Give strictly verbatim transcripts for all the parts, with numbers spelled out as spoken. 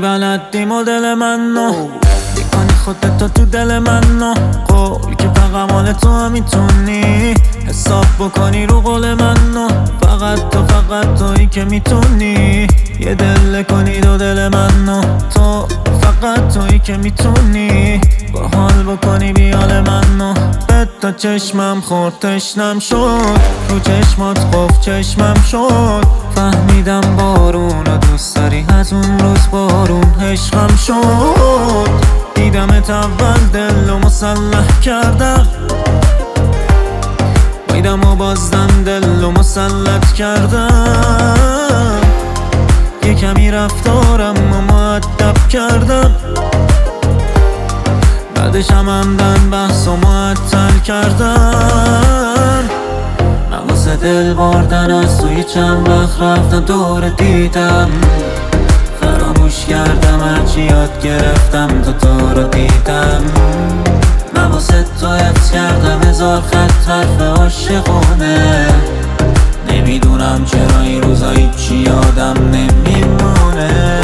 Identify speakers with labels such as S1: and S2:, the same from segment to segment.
S1: بلدی مدل منو میکنی خودتو تو دل منو قول که فقط مال تو هم میتونی حساب بکنی رو قول منو فقط تو فقط تویی که میتونی یه دل کنی دو دل منو تو فقط تویی که میتونی با حال بکنی بیال منو به تا چشمم خورد تشنم شد رو چشمات قفل چشمم شد فهمیدم بارون رو دوست داری از اون روز بارون عشقم شد دیدمت اول دل و مسلح کردم میدم و بازدم دل و مسلط کردم یه کمی رفتارم و مؤدب کردم بعدش هم همدن بحث و معطل کردم من واسه دل بردن از توی چند وقت رفتم دور دیدم فراموش کردم هرچی یاد گرفتم تا تو رو دیدم من واسه تو حفظ کردم هزار خط حرف عاشقونه نمیدونم چرا این روزا هیچی یادم نمیمونه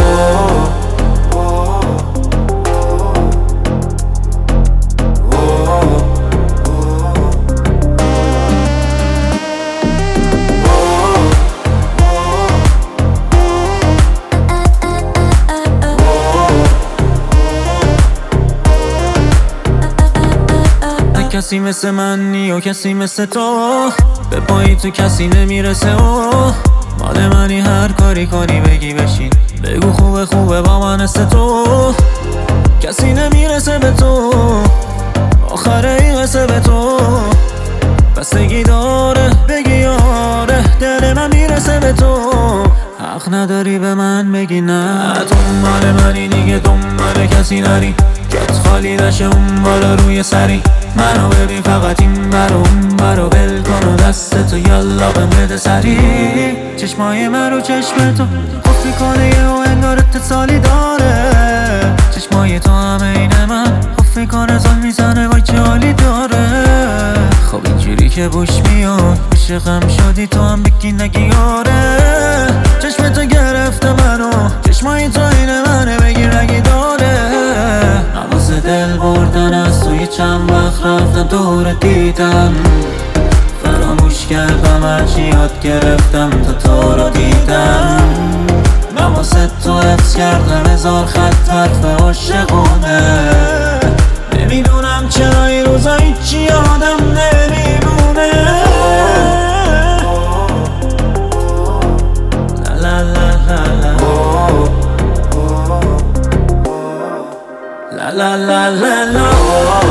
S1: کسی مثل من نی و کسی مثل تو به پایی تو کسی نمیرسه و مال منی هر کاری کنی بگی بشین بگو خوبه خوبه با من است تو کسی نمیرسه به تو آخره این قصه به تو بستگی داره بگی آره دل من میرسه به تو حق نداری به من بگی نه تو مال منی دیگه دنبال کسی نری جات خالی نشه اون بالا روی سری منو ببین فقط این برو اون برو بل کن و دست تو یالا بهم بده سری چشمای من رو چشم تو خفی کنه و انگار اتصالی داره چشمای تو همه این من خفی کنه زل میزنه وای چه حالی داره خب اینجوری که بوش میاد عاشقم شدی تو هم بگی نگی آره چشم تو گرفته منو چشمای تو این منه بگیر نگی داره نوازه دل بردن از توی چند وقت رفتم دور دیدم فراموش کردم هرچی یاد گرفتم تا تو رو دیدم من واسه تو حفظ کردم هزار خط حرف عاشقونه نمیدونم چرا این روزا هیچی یادم نمیمونه لا لا لا لا لا لا لا لا لا